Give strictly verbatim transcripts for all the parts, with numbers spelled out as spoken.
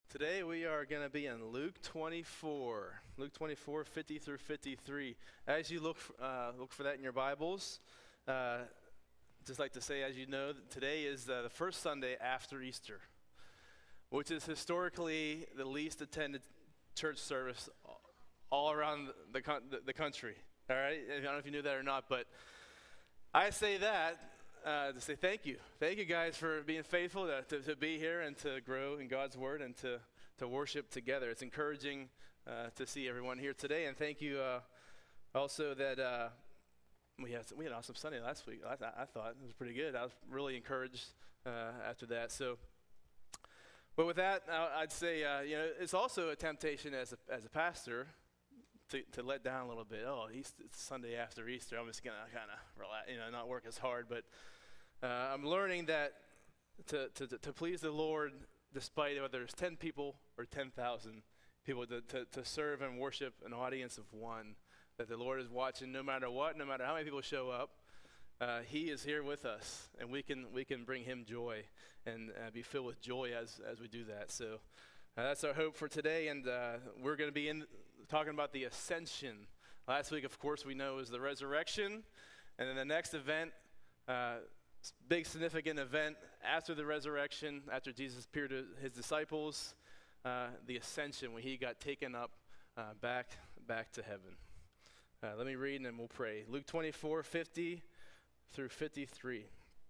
Today we are going to be in Luke twenty-four, Luke twenty-four, fifty through fifty-three. As you look f- uh, look for that in your Bibles, uh, just like to say, as you know, that today is uh, the first Sunday after Easter, which is historically the least attended church service all around the con- the, the country. All right, I don't know if you knew that or not, but I say that Uh, to say thank you. Thank you guys for being faithful to, to, to be here and to grow in God's Word and to, to worship together. It's encouraging uh, to see everyone here today. And thank you uh, also that uh, we, had, we had an awesome Sunday last week. I, I thought it was pretty good. I was really encouraged uh, after that. So, but with that, I, I'd say, uh, you know, it's also a temptation as a, as a pastor To, to let down a little bit. Oh, Easter, it's Sunday after Easter. I'm just gonna kind of relax, you know, not work as hard. But uh, I'm learning that to, to to please the Lord, despite whether it's ten people or ten thousand people, to, to to serve and worship an audience of one, that the Lord is watching no matter what, no matter how many people show up. Uh, he is here with us, and we can we can bring Him joy and uh, be filled with joy as as we do that. So uh, that's our hope for today, and uh, we're going to be in. Talking about the ascension. Last week, of course, we know is the resurrection. And then the next event, uh, big significant event after the resurrection, after Jesus appeared to his disciples, uh, the ascension, when he got taken up uh, back, back to heaven. Uh, let me read and then we'll pray. Luke twenty-four, fifty through fifty-three.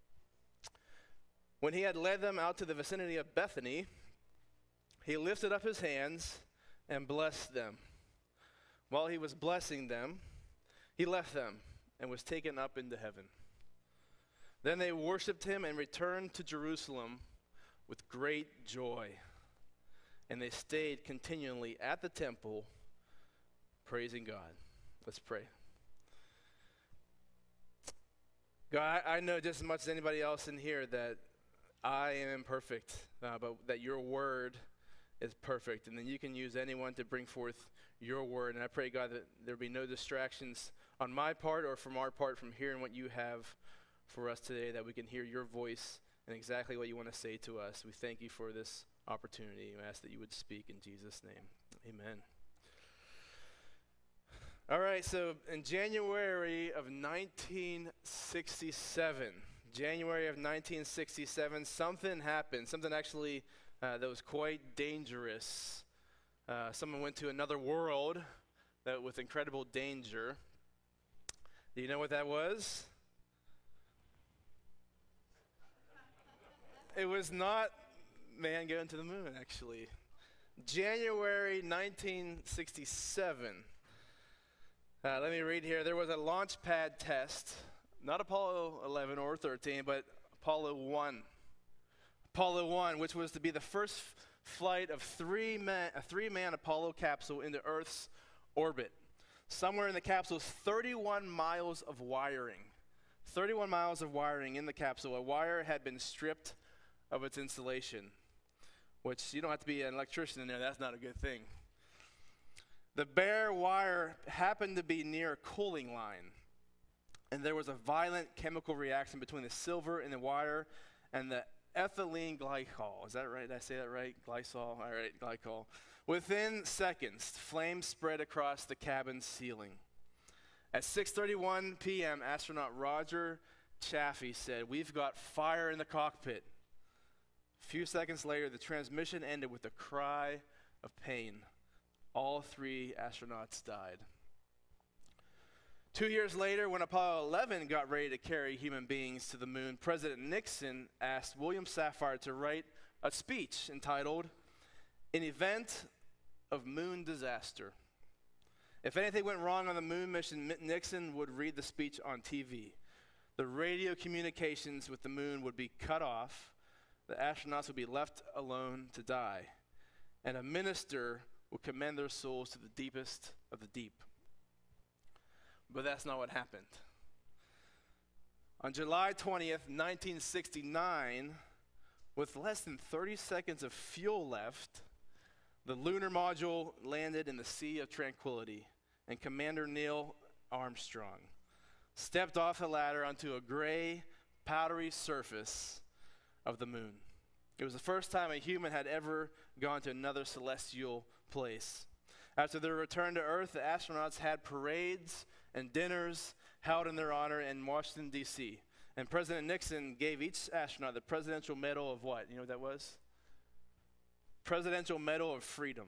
When he had led them out to the vicinity of Bethany, he lifted up his hands and blessed them. While he was blessing them, he left them and was taken up into heaven. Then they worshiped him and returned to Jerusalem with great joy. And they stayed continually at the temple, praising God. Let's pray. God, I, I know just as much as anybody else in here that I am imperfect, uh, but that your word is perfect. And then you can use anyone to bring forth your word. And I pray, God, that there be no distractions on my part or from our part from hearing what you have for us today, that we can hear your voice and exactly what you want to say to us. We thank you for this opportunity. We ask that you would speak in Jesus' name. Amen. All right, so in January of nineteen sixty-seven, January of nineteen sixty-seven, something happened. Something actually uh, that was quite dangerous. Uh, someone went to another world that with incredible danger. Do you know what that was? It was not man going to the moon, actually. January nineteen sixty-seven. Uh, let me read here. There was a launch pad test, not Apollo eleven or thirteen, but Apollo one. Apollo one, which was to be the first f- flight of three man, a three-man Apollo capsule into Earth's orbit. Somewhere in the capsule is thirty-one miles of wiring. thirty-one miles of wiring in the capsule. A wire had been stripped of its insulation, which you don't have to be an electrician in there. That's not a good thing. The bare wire happened to be near a cooling line, and there was a violent chemical reaction between the silver in the wire and the ethylene glycol. Is that right? Did I say that right? Glycol? All right, glycol. Within seconds, flames spread across the cabin ceiling. At six thirty-one p.m., astronaut Roger Chaffee said, "We've got fire in the cockpit." A few seconds later, the transmission ended with a cry of pain. All three astronauts died. Two years later, when Apollo eleven got ready to carry human beings to the moon, President Nixon asked William Safire to write a speech entitled, "An Event of Moon Disaster." If anything went wrong on the moon mission, Nixon would read the speech on T V. The radio communications with the moon would be cut off. The astronauts would be left alone to die. And a minister would commend their souls to the deepest of the deep. But that's not what happened. On July twentieth, nineteen sixty-nine, with less than thirty seconds of fuel left, the lunar module landed in the Sea of Tranquility, and Commander Neil Armstrong stepped off the ladder onto a gray, powdery surface of the moon. It was the first time a human had ever gone to another celestial place. After their return to Earth, the astronauts had parades and dinners held in their honor in Washington, D C And President Nixon gave each astronaut the Presidential Medal of what? You know what that was? Presidential Medal of Freedom.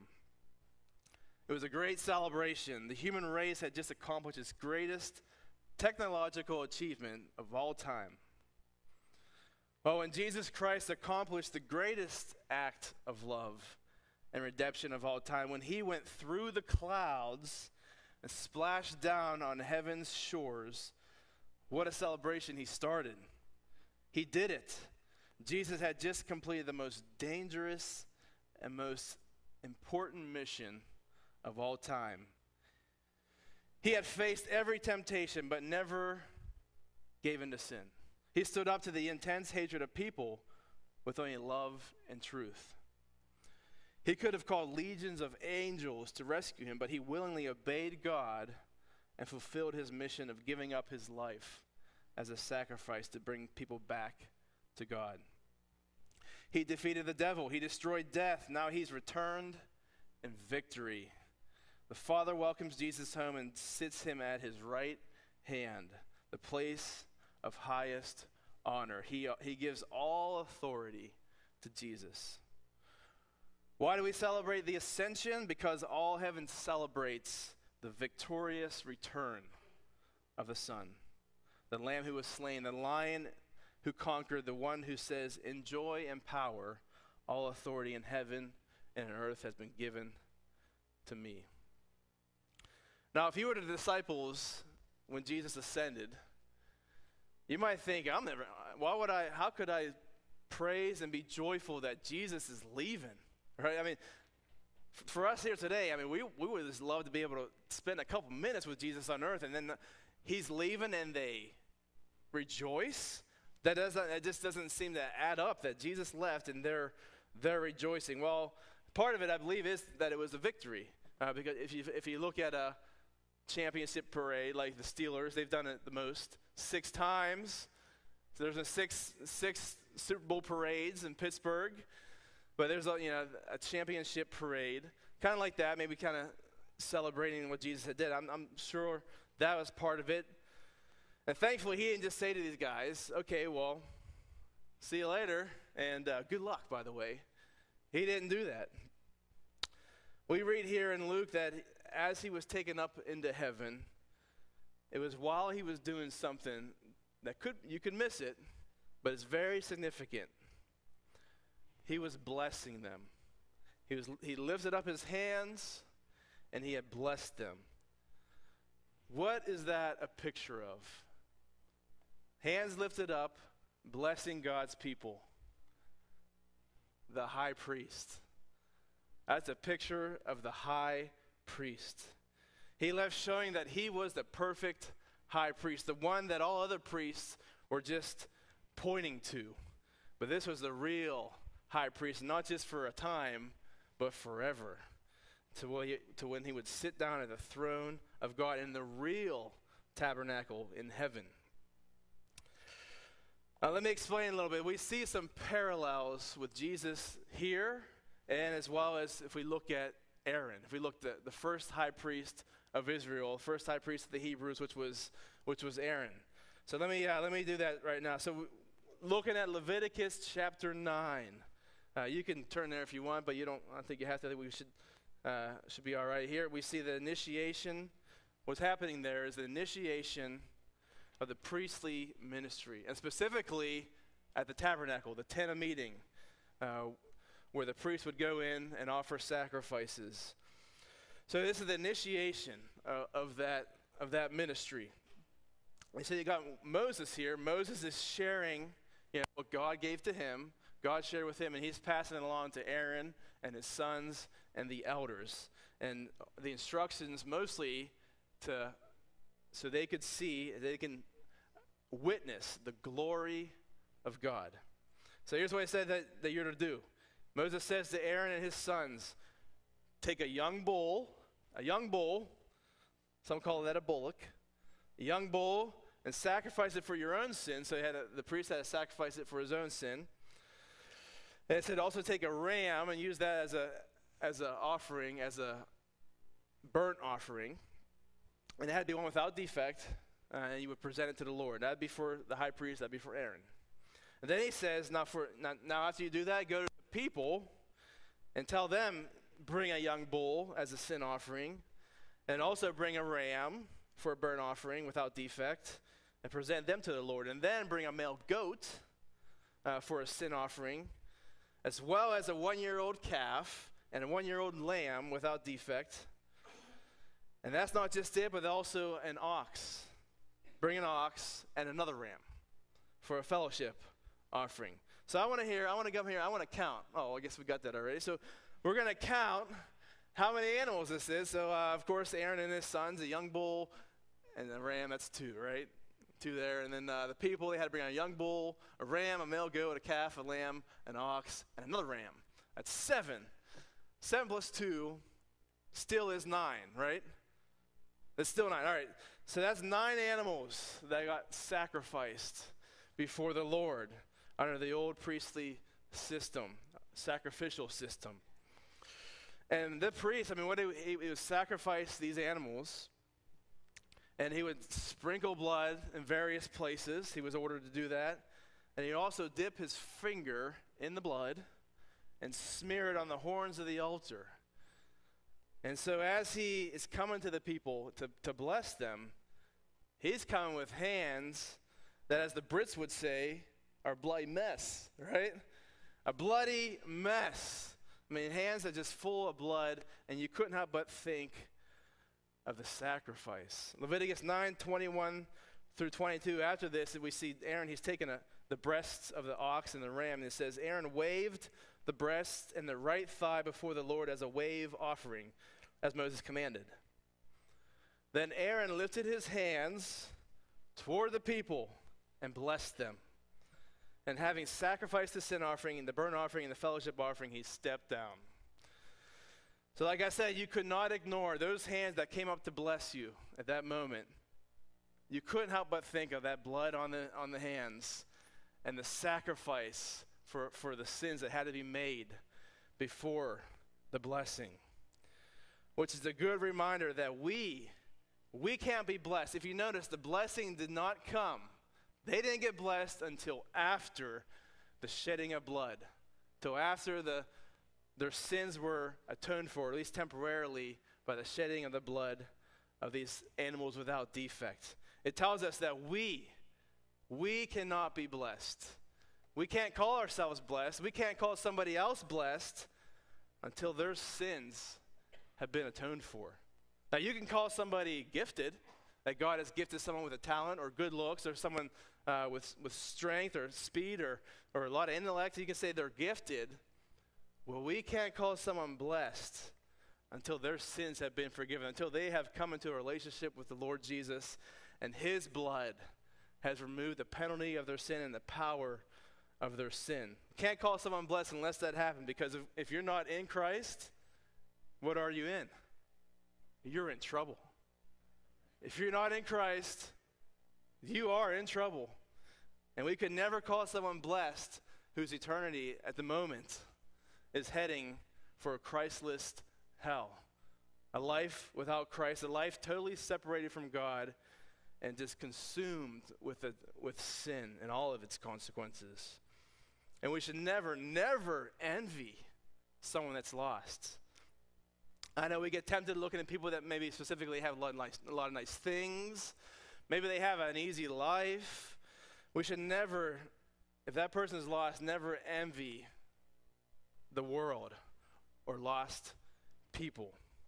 It was a great celebration. The human race had just accomplished its greatest technological achievement of all time. Well, when Jesus Christ accomplished the greatest act of love and redemption of all time, when he went through the clouds and splashed down on heaven's shores, what a celebration he started. He did it. Jesus had just completed the most dangerous and most important mission of all time. He had faced every temptation but never gave in to sin. He stood up to the intense hatred of people with only love and truth. He could have called legions of angels to rescue him, but he willingly obeyed God and fulfilled his mission of giving up his life as a sacrifice to bring people back to God. He defeated the devil. He destroyed death. Now he's returned in victory. The Father welcomes Jesus home and sits him at his right hand, the place of highest honor. He, uh, he gives all authority to Jesus. Why do we celebrate the ascension? Because all heaven celebrates the victorious return of the Son, the Lamb who was slain, the Lion who conquered, the one who says, "In joy and power, all authority in heaven and on earth has been given to me." Now, if you were the disciples when Jesus ascended, you might think, I'm never, why would I, how could I praise and be joyful that Jesus is leaving? Right? I mean, f- for us here today, I mean, we, we would just love to be able to spend a couple minutes with Jesus on earth, and then he's leaving and they rejoice. That doesn't, it just doesn't seem to add up that Jesus left and they're, they're rejoicing. Well, part of it, I believe, is that it was a victory. Uh, because if you, if you look at a championship parade like the Steelers, they've done it the most, six times. So there's a six, six Super Bowl parades in Pittsburgh. But there's a, you know, a championship parade, kind of like that, maybe kind of celebrating what Jesus had did. I'm, I'm sure that was part of it. And thankfully, he didn't just say to these guys, okay, well, see you later, and uh, good luck, by the way. He didn't do that. We read here in Luke that as he was taken up into heaven, it was while he was doing something that could you could miss it, but it's very significant. He was blessing them. He was he lifted up his hands, and he had blessed them. What is that a picture of? Hands lifted up, blessing God's people. The high priest. That's a picture of the high priest. He left showing that he was the perfect high priest, the one that all other priests were just pointing to. But this was the real high priest, not just for a time, but forever. To when he, to when he would sit down at the throne of God in the real tabernacle in heaven. Now, let me explain a little bit. We see some parallels with Jesus here, and as well as if we look at Aaron. If we look at the first high priest of Israel, first high priest of the Hebrews, which was which was Aaron. So let me uh, let me do that right now. So w- looking at Leviticus chapter nine, uh, you can turn there if you want, but you don't. I think you have to. I think we should uh, should be all right here. We see the initiation. What's happening there is the initiation of the priestly ministry, and specifically at the tabernacle, the tent of meeting, uh, where the priest would go in and offer sacrifices. So this is the initiation uh, of that of that ministry. And so you got Moses here. Moses is sharing, you know, what God gave to him. God shared with him, and he's passing it along to Aaron and his sons and the elders. And the instructions mostly to so they could see, they can witness the glory of God. So here's what I said that, that you're to do. Moses says to Aaron and his sons, take a young bull, a young bull, some call that a bullock, a young bull, and sacrifice it for your own sin. So he had a, the priest had to sacrifice it for his own sin. And it said also take a ram and use that as a as an offering, as a burnt offering. And it had to be one without defect, uh, and you would present it to the Lord. That'd be for the high priest, that'd be for Aaron. And then he says, now, for, now, now after you do that, go to the people and tell them, bring a young bull as a sin offering, and also bring a ram for a burnt offering without defect, and present them to the Lord. And then bring a male goat uh, for a sin offering, as well as a one-year-old calf and a one-year-old lamb without defect. And that's not just it, but also an ox. Bring an ox and another ram for a fellowship offering. So I want to hear, I want to come here, I want to count. Oh, I guess we got that already. So we're going to count how many animals this is. So, uh, of course, Aaron and his sons, a young bull and a ram, that's two, right? Two there. And then uh, the people, they had to bring a young bull, a ram, a male goat, a calf, a lamb, an ox, and another ram. That's seven. Seven plus two still is nine, right? That's still nine. All right. So that's nine animals that got sacrificed before the Lord under the old priestly system, sacrificial system. And the priest, I mean, what he, he, he would sacrifice these animals, and he would sprinkle blood in various places. He was ordered to do that. And he'd also dip his finger in the blood and smear it on the horns of the altar. And so as he is coming to the people to, to bless them, he's coming with hands that, as the Brits would say, are bloody mess, right? A bloody mess. I mean, hands that are just full of blood, and you couldn't help but think of the sacrifice. Leviticus nine, twenty-one through twenty-two, after this, we see Aaron, he's taken a, the breasts of the ox and the ram, and it says, Aaron waved the breast and the right thigh before the Lord as a wave offering, as Moses commanded. Then Aaron lifted his hands toward the people and blessed them. And having sacrificed the sin offering and the burnt offering and the fellowship offering, he stepped down. So like I said, you could not ignore those hands that came up to bless you at that moment. You couldn't help but think of that blood on the on the hands and the sacrifice for, for the sins that had to be made before the blessing. Which is a good reminder that we, we can't be blessed. If you notice, the blessing did not come. They didn't get blessed until after the shedding of blood, till after the their sins were atoned for, at least temporarily, by the shedding of the blood of these animals without defect. It tells us that we, we cannot be blessed. We can't call ourselves blessed. We can't call somebody else blessed until their sins have been atoned for. Now, you can call somebody gifted, that God has gifted someone with a talent or good looks, or someone uh, with, with strength or speed or, or a lot of intellect. You can say they're gifted. Well, we can't call someone blessed until their sins have been forgiven, until they have come into a relationship with the Lord Jesus, and his blood has removed the penalty of their sin and the power of their sin. Can't call someone blessed unless that happened, because if, if you're not in Christ, what are you in? You're in trouble. If you're not in Christ, you are in trouble. And we could never call someone blessed whose eternity at the moment is heading for a Christless hell. A life without Christ, a life totally separated from God and just consumed with, a, with sin and all of its consequences. And we should never, never envy someone that's lost. I know we get tempted looking at people that maybe specifically have a lot of nice, a lot of nice things. Maybe they have an easy life. We should never, if that person is lost, never envy the world or lost people.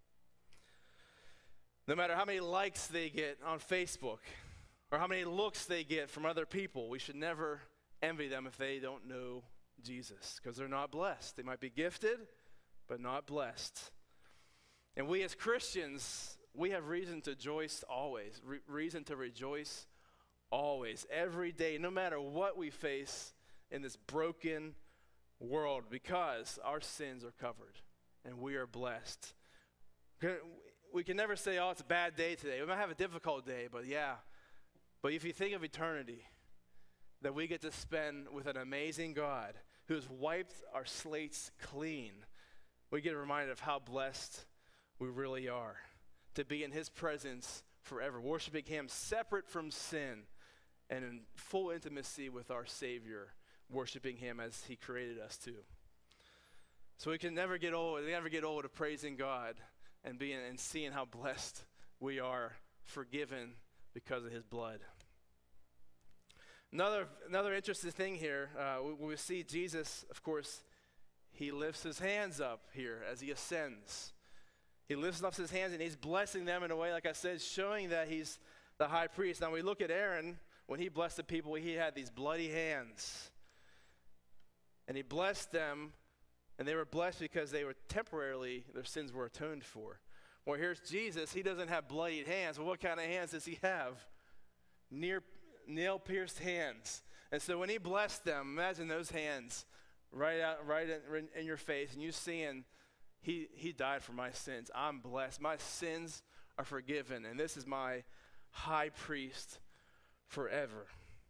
No matter how many likes they get on Facebook or how many looks they get from other people, we should never envy them if they don't know Jesus, because they're not blessed. They might be gifted, but not blessed. And we as Christians, we have reason to rejoice always, re- reason to rejoice always, every day, no matter what we face in this broken world, because our sins are covered and we are blessed. We can never say, oh, it's a bad day today. We might have a difficult day, but yeah. But if you think of eternity, that we get to spend with an amazing God who has wiped our slates clean, we get a reminder of how blessed we really are to be in his presence forever, worshiping him separate from sin and in full intimacy with our Savior, worshiping him as he created us to. So we can never get old, we never get old of praising God and being and seeing how blessed we are, forgiven because of his blood. Another another interesting thing here, uh, we, we see Jesus, of course, he lifts his hands up here as he ascends. He lifts up his hands and he's blessing them in a way, like I said, showing that he's the high priest. Now we look at Aaron, when he blessed the people, he had these bloody hands. And he blessed them, and they were blessed because they were temporarily, their sins were atoned for. Well, here's Jesus. He doesn't have bloodied hands. Well, what kind of hands does he have? Near nail-pierced hands. And so when he blessed them, imagine those hands right out, right in, in your face, and you seeing, he, he died for my sins. I'm blessed. My sins are forgiven, and this is my high priest forever.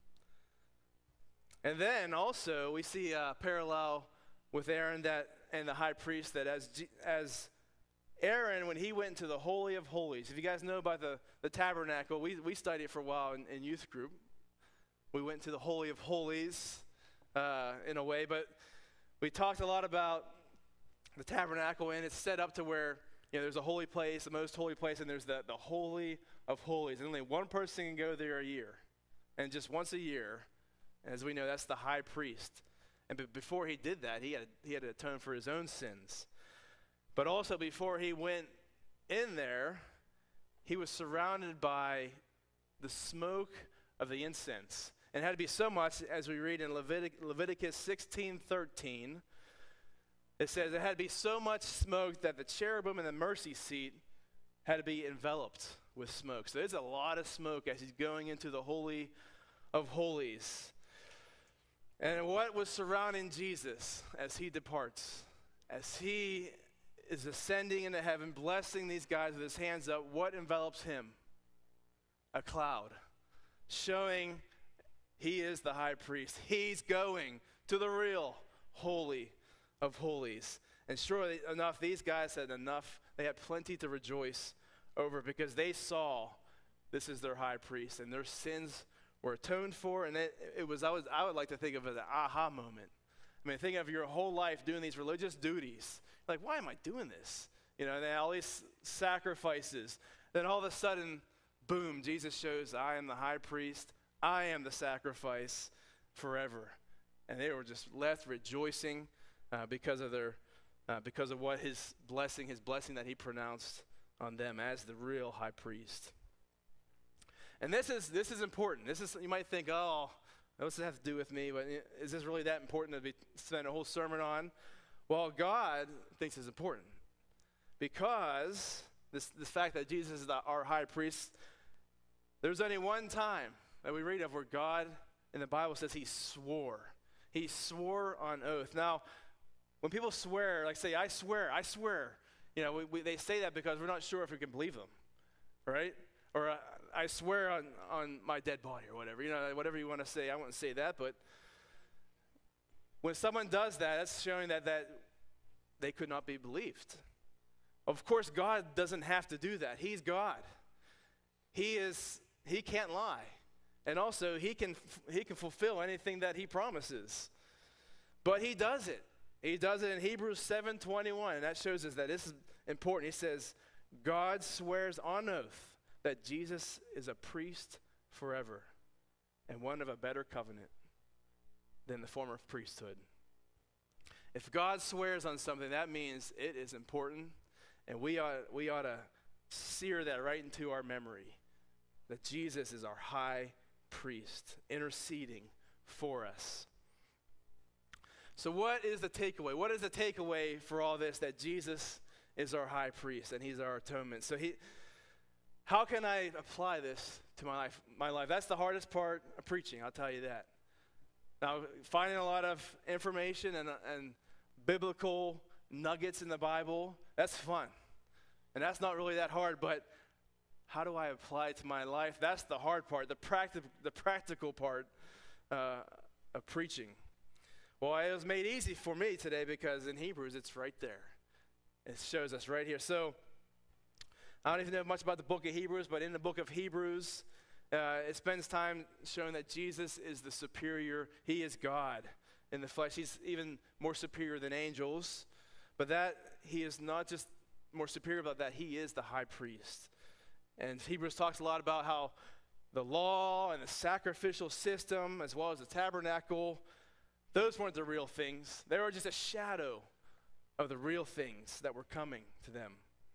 And then also we see a parallel with Aaron that and the high priest, that as G, as Aaron, when he went into the Holy of Holies, if you guys know about the, the tabernacle, we, we studied it for a while in, in youth group. We went to the Holy of Holies uh, in a way, but we talked a lot about the tabernacle, and it's set up to where, you know, there's a holy place, the most holy place, and there's the, the Holy of Holies. And only one person can go there a year. And just once a year, as we know, that's the high priest. And b- before he did that, he had, he had to atone for his own sins. But also before he went in there, he was surrounded by the smoke of the incense. And it had to be so much, as we read in Levitic- Leviticus sixteen thirteen, it says it had to be so much smoke that the cherubim and the mercy seat had to be enveloped with smoke. So there's a lot of smoke as he's going into the Holy of Holies. And what was surrounding Jesus as he departs, as he is ascending into heaven, blessing these guys with his hands up, what envelops him? A cloud, showing he is the high priest. He's going to the real Holy of Holies. And surely enough, these guys had enough. They had plenty to rejoice over because they saw this is their high priest and their sins were atoned for. And it, it was, I, was, I would like to think of it as an aha moment. I mean, think of your whole life doing these religious duties. Like, why am I doing this? You know, and then all these sacrifices. Then all of a sudden, boom, Jesus shows, I am the high priest. I am the sacrifice forever. And they were just left rejoicing uh, because of their, uh, because of what his blessing, his blessing that he pronounced on them as the real high priest. And this is this is important. This is, you might think, oh, what's it have to do with me? But is this really that important to be spend a whole sermon on? Well, God thinks it's important because this the fact that Jesus is the, our high priest. There's only one time that we read of where God in the Bible says he swore. He swore on oath. Now, when people swear, like say, I swear, I swear, you know, we, we, they say that because we're not sure if we can believe them, right? Or uh, I swear on, on my dead body or whatever, you know, whatever you want to say. I wouldn't say that, but when someone does that, that's showing that, that they could not be believed. Of course, God doesn't have to do that. He's God. He is, he can't lie. And also, he can he can fulfill anything that he promises. But he does it. He does it in Hebrews seven twenty-one, and that shows us that this is important. He says, God swears on oath that Jesus is a priest forever and one of a better covenant than the former priesthood. If God swears on something, that means it is important, and we ought, we ought to sear that right into our memory, that Jesus is our high priest interceding for us. So what is the takeaway? What is the takeaway for all this? That Jesus is our high priest and he's our atonement. So he, how can I apply this to my life? My life. That's the hardest part of preaching, I'll tell you that. Now, finding a lot of information and, and biblical nuggets in the Bible, that's fun. And that's not really that hard, but how do I apply it to my life? That's the hard part, the, practi- the practical part uh, of preaching. Well, it was made easy for me today because in Hebrews, it's right there. It shows us right here. So I don't even know much about the book of Hebrews, but in the book of Hebrews, uh, it spends time showing that Jesus is the superior. He is God in the flesh. He's even more superior than angels. But that he is not just more superior, but that he is the high priest. And Hebrews talks a lot about how the law and the sacrificial system, as well as the tabernacle, those weren't the real things. They were just a shadow of the real things that were coming to them.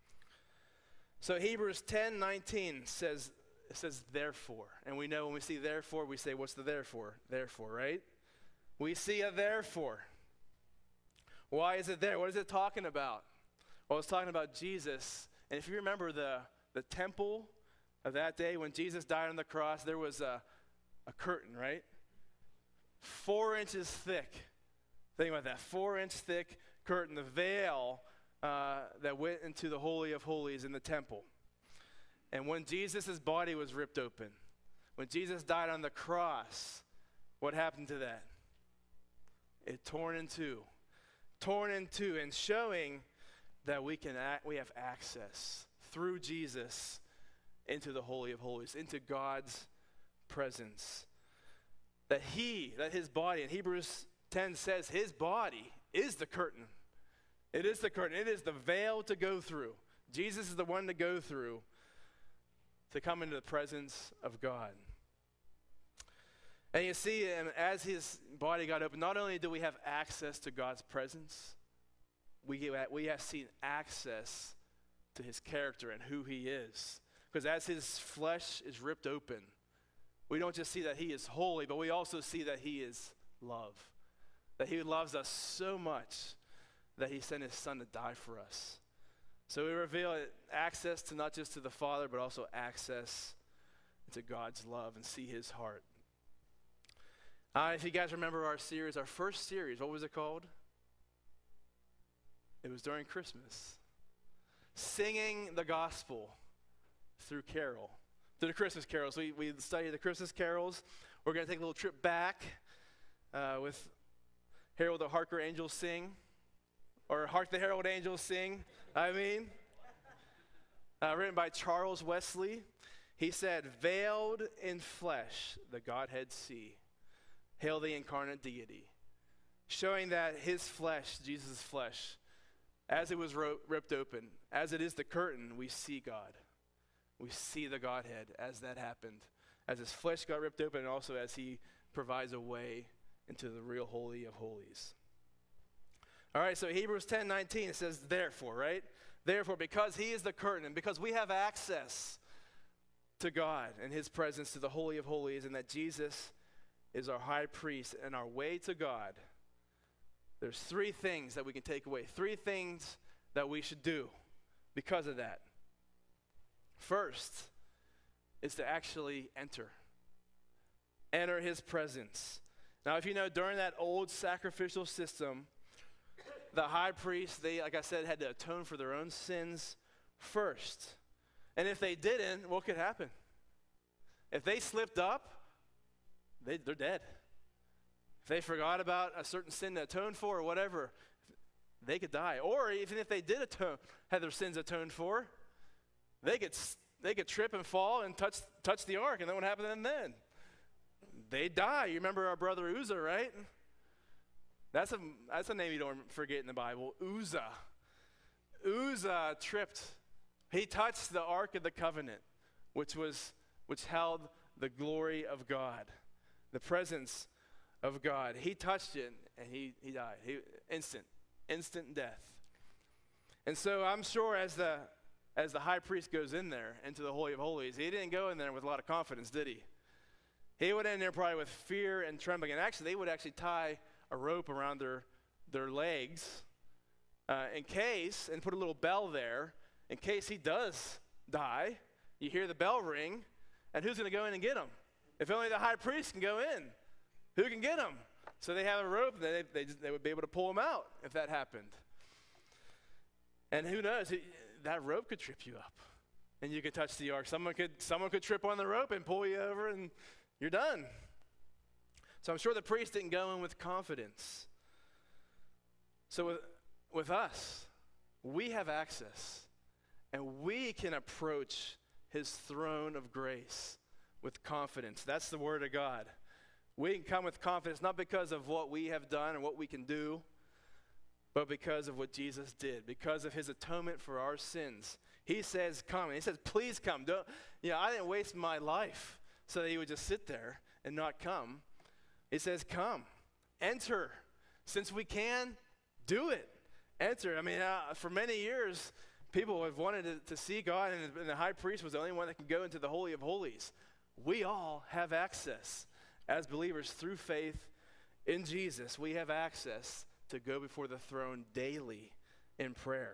So Hebrews ten nineteen says, it says therefore. And we know when we see therefore, we say, what's the therefore? Therefore, right? We see a therefore. Why is it there? What is it talking about? Well, it's talking about Jesus. And if you remember the, the temple of that day when Jesus died on the cross, there was a, a curtain, right? Four inches thick. Think about that. Four inch thick curtain, the veil uh, that went into the Holy of Holies in the temple. And when Jesus' body was ripped open, when Jesus died on the cross, what happened to that? It torn in two. Torn in two, and showing that we can act, we have access through Jesus into the Holy of Holies, into God's presence. That he, that his body, and Hebrews ten says his body is the curtain. It is the curtain. It is the veil to go through. Jesus is the one to go through to come into the presence of God. And you see, um, as his body got open, not only do we have access to God's presence, we, get, we have seen access to his character and who he is. Because as his flesh is ripped open, we don't just see that he is holy, but we also see that he is love. That he loves us so much that he sent his son to die for us. So we reveal access to not just to the Father, but also access to God's love and see his heart. Uh, if you guys remember our series, our first series, what was it called? It was during Christmas. Singing the gospel through carol, through the Christmas carols. We, we studied the Christmas carols. We're going to take a little trip back uh, with Herald the Harker Angels Sing, or Hark the Herald Angels Sing, I mean. Uh, written by Charles Wesley. He said, veiled in flesh, the Godhead see. Hail the incarnate deity. Showing that his flesh, Jesus' flesh, as it was ro- ripped open, as it is the curtain, we see God. We see the Godhead as that happened. As his flesh got ripped open, and also as he provides a way into the real Holy of Holies. All right, so Hebrews ten nineteen, it says, therefore, right? Therefore, because he is the curtain, and because we have access to God and his presence, to the Holy of Holies, and that Jesus is our high priest and our way to God, there's three things that we can take away. Three things that we should do because of that. First is to actually enter. Enter his presence. Now, if you know, during that old sacrificial system, the high priest, they, like I said, had to atone for their own sins first. And if they didn't, what could happen? If they slipped up, they, they're dead. If they forgot about a certain sin to atone for or whatever, they could die. Or even if they did atone, had their sins atoned for, they could they could trip and fall and touch touch the ark, and then what happened to them then? They die. You remember our brother Uzzah, right? That's a that's a name you don't forget in the Bible. Uzzah. Uzzah tripped. He touched the Ark of the Covenant, which was which held the glory of God, the presence of God. He touched it and he he died. He instant, instant death. And so I'm sure as the as the high priest goes in there into the Holy of Holies, he didn't go in there with a lot of confidence, did he? He went in there probably with fear and trembling. And actually, they would actually tie a rope around their their legs uh, in case, and put a little bell there in case he does die. You hear the bell ring, and who's going to go in and get him? If only the high priest can go in, who can get him? So they have a rope, and they they, they would be able to pull him out if that happened. And who knows? It, that rope could trip you up, and you could touch the ark. Someone could someone could trip on the rope and pull you over, and you're done. So I'm sure the priest didn't go in with confidence. So with, with us, we have access, and we can approach his throne of grace with confidence. That's the word of God. We can come with confidence, not because of what we have done and what we can do, but because of what Jesus did, because of his atonement for our sins. He says, come. And he says, please come. Don't, you know, I didn't waste my life so that he would just sit there and not come. He says, come, enter. Since we can, do it. Enter. I mean, uh, for many years, people have wanted to, to see God, and, and the high priest was the only one that can go into the Holy of Holies. We all have access as believers through faith in Jesus. We have access to go before the throne daily in prayer.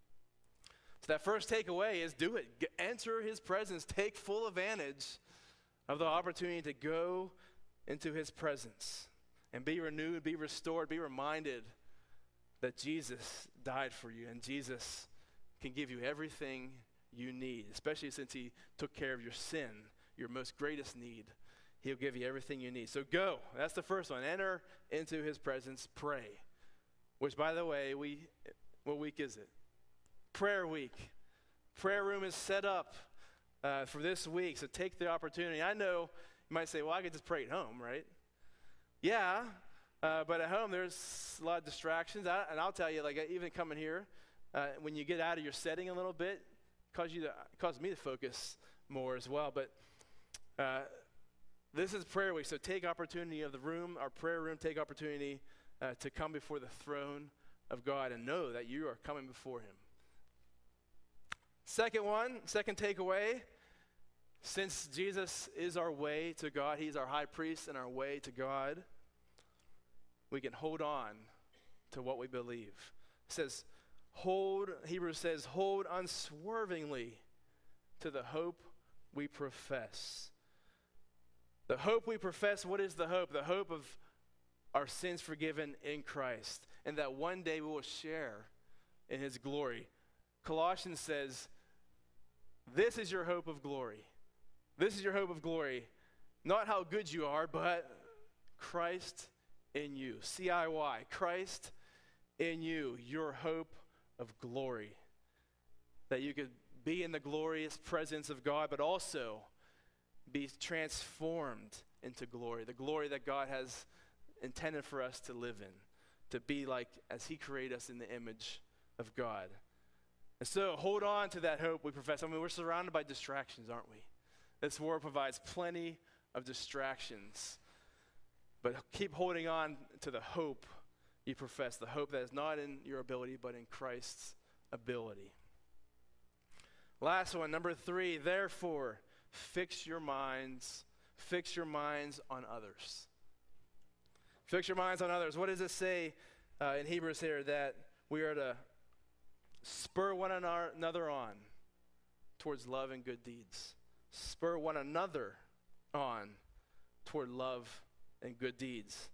So that first takeaway is do it. G- enter his presence. Take full advantage of the opportunity to go into his presence and be renewed, be restored, be reminded that Jesus died for you, and Jesus can give you everything you need, especially since he took care of your sin, your most greatest need. He'll give you everything you need. So go. That's the first one. Enter into his presence. Pray. Which, by the way, we what week is it? Prayer week. Prayer room is set up uh, for this week, so take the opportunity. I know you might say, well, I could just pray at home, right? Yeah, uh, but at home there's a lot of distractions. I, and I'll tell you, like even coming here, uh, when you get out of your setting a little bit, it causes you to, it causes me to focus more as well. But uh, this is prayer week, so take opportunity of the room, our prayer room, take opportunity uh, to come before the throne of God and know that you are coming before him. Second one, second takeaway, since Jesus is our way to God, he's our high priest and our way to God, we can hold on to what we believe. It says, hold, Hebrews says, hold unswervingly to the hope we profess. The hope we profess, what is the hope? The hope of our sins forgiven in Christ, and that one day we will share in his glory. Colossians says, this is your hope of glory. This is your hope of glory. Not how good you are, but Christ in you. C I Y, Christ in you, your hope of glory. That you could be in the glorious presence of God, but also be transformed into glory. The glory that God has intended for us to live in. To be like as he created us in the image of God. And so hold on to that hope we profess. I mean, we're surrounded by distractions, aren't we? This world provides plenty of distractions. But keep holding on to the hope you profess, the hope that is not in your ability, but in Christ's ability. Last one, number three, therefore, fix your minds, fix your minds on others. Fix your minds on others. What does it say uh, in Hebrews here? That we are to spur one another on towards love and good deeds. Spur one another on toward love and good deeds.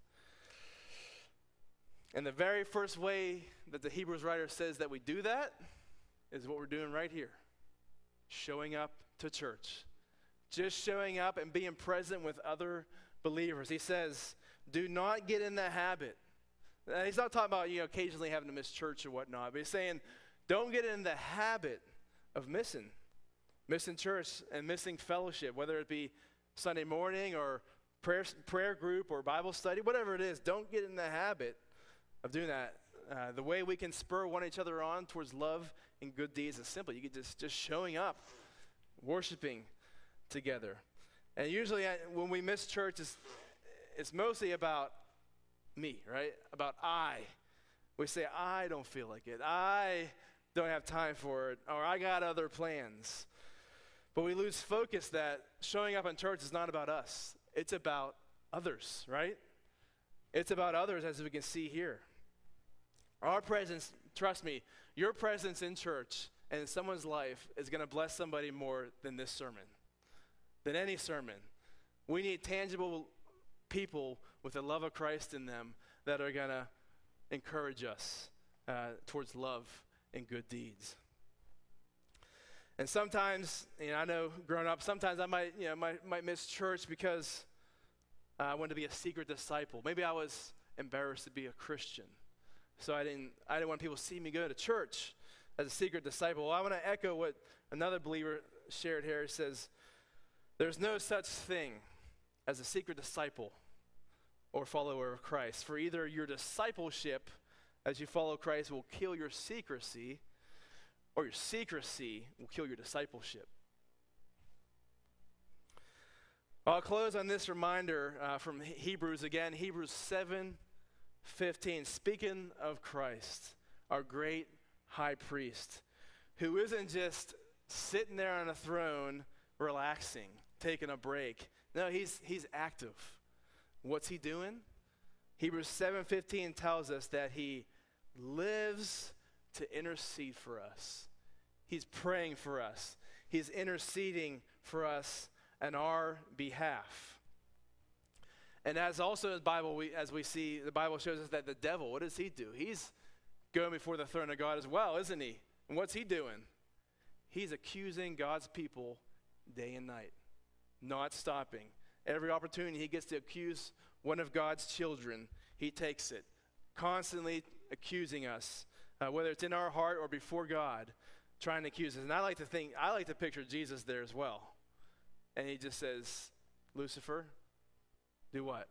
And the very first way that the Hebrews writer says that we do that is what we're doing right here. Showing up to church. Just showing up and being present with other believers. He says, do not get in the habit. Now, he's not talking about, you know, occasionally having to miss church or whatnot, but he's saying, don't get in the habit of missing. Missing church and missing fellowship, whether it be Sunday morning or prayer, prayer group or Bible study, whatever it is. Don't get in the habit of doing that. Uh, the way we can spur one each other on towards love and good deeds is simple. You get just, just showing up, worshiping together. And usually I, when we miss church, it's, it's mostly about me, right? About I. We say, I don't feel like it. I don't have time for it. Or I got other plans. But we lose focus that showing up in church is not about us. It's about others, right? It's about others, as we can see here. Our presence, trust me, your presence in church and in someone's life is going to bless somebody more than this sermon, than any sermon. We need tangible people with the love of Christ in them that are going to encourage us uh, towards love and good deeds. And sometimes, you know, I know growing up, sometimes I might, you know, might, might miss church because uh, I wanted to be a secret disciple. Maybe I was embarrassed to be a Christian. So I didn't, I didn't want people to see me go to church as a secret disciple. Well, I want to echo what another believer shared here. He says, there's no such thing as a secret disciple or follower of Christ. For either your discipleship as you follow Christ will kill your secrecy, or your secrecy will kill your discipleship. I'll close on this reminder uh, from Hebrews again, Hebrews seven fifteen. Speaking of Christ, our great high priest, who isn't just sitting there on a throne relaxing, taking a break. No, he's he's active. What's he doing? Hebrews seven fifteen tells us that he lives to intercede for us. He's praying for us. He's interceding for us on our behalf. And as also in the Bible, we, as we see, the Bible shows us that the devil, what does he do? He's going before the throne of God as well, isn't he? And what's he doing? He's accusing God's people day and night, not stopping. Every opportunity he gets to accuse one of God's children, he takes it, constantly accusing us, uh, whether it's in our heart or before God, trying to accuse us. And I like to think, I like to picture Jesus there as well. And he just says, Lucifer, do what?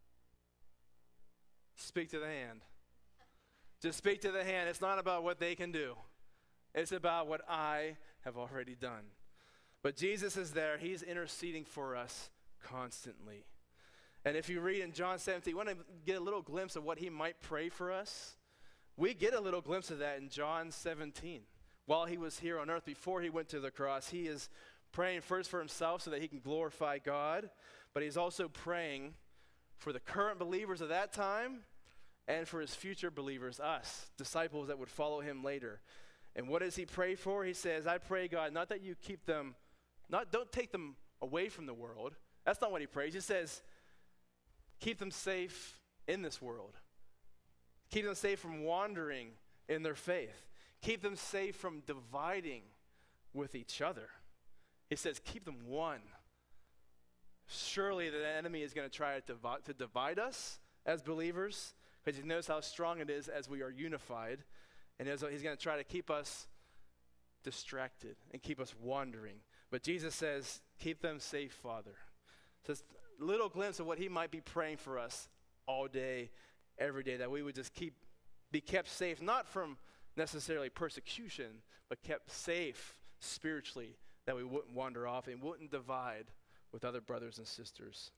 Speak to the hand. Just speak to the hand. It's not about what they can do. It's about what I have already done. But Jesus is there. He's interceding for us constantly. And if you read in John seventeen, you want to get a little glimpse of what he might pray for us? We get a little glimpse of that in John seventeen. While he was here on earth, before he went to the cross, he is praying first for himself so that he can glorify God, but he's also praying for the current believers of that time and for his future believers, us, disciples that would follow him later. And what does he pray for? He says, I pray, God, not that you keep them, not don't take them away from the world. That's not what he prays. He says, keep them safe in this world. Keep them safe from wandering in their faith. Keep them safe from dividing with each other. He says, keep them one. Surely the enemy is going to try to, divi- to divide us as believers, because he knows how strong it is as we are unified. And as he's going to try to keep us distracted and keep us wandering. But Jesus says, keep them safe, Father. Just a little glimpse of what he might be praying for us all day, every day, that we would just keep be kept safe, not from necessarily persecution, but kept safe spiritually, that we wouldn't wander off and wouldn't divide with other brothers and sisters.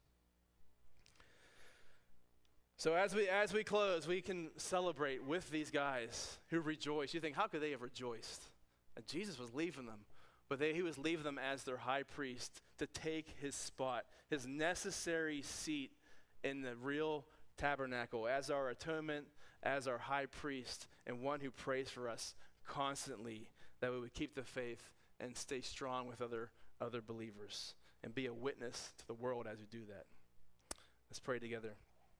So as we as we close, we can celebrate with these guys who rejoice. You think, how could they have rejoiced? And Jesus was leaving them, but they, he was leaving them as their high priest to take his spot, his necessary seat in the real tabernacle as our atonement, as our high priest, and one who prays for us constantly, that we would keep the faith and stay strong with other other believers and be a witness to the world as we do that. Let's pray together.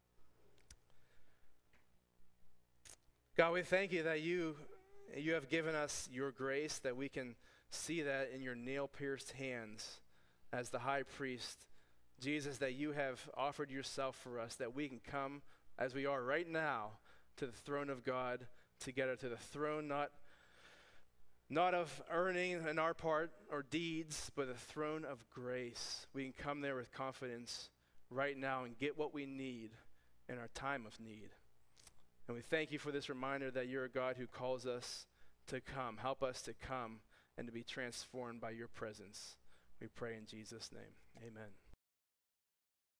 God, we thank you that you you have given us your grace, that we can see that in your nail-pierced hands as the high priest. Jesus, that you have offered yourself for us, that we can come as we are right now to the throne of God together, to the throne not Not of earning in our part or deeds, but the throne of grace. We can come there with confidence right now and get what we need in our time of need. And we thank you for this reminder that you're a God who calls us to come. Help us to come and to be transformed by your presence. We pray in Jesus' name. Amen.